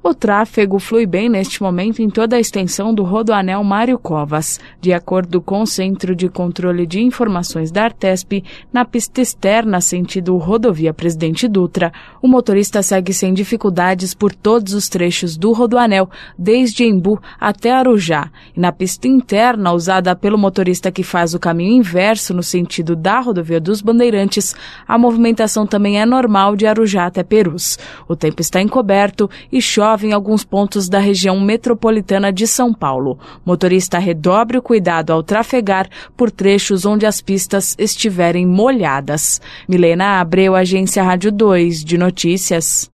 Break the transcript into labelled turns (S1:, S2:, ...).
S1: O tráfego flui bem neste momento em toda a extensão do Rodoanel Mário Covas. De acordo com o Centro de Controle de Informações da Artesp, na pista externa sentido rodovia Presidente Dutra, o motorista segue sem dificuldades por todos os trechos do Rodoanel, desde Embu até Arujá. E na pista interna, usada pelo motorista que faz o caminho inverso no sentido da rodovia dos Bandeirantes, a movimentação também é normal de Arujá até Perus. O tempo está encoberto e chove em alguns pontos da região metropolitana de São Paulo. Motorista, redobre o cuidado ao trafegar por trechos onde as pistas estiverem molhadas. Milena Abreu, Agência Rádio 2 de Notícias.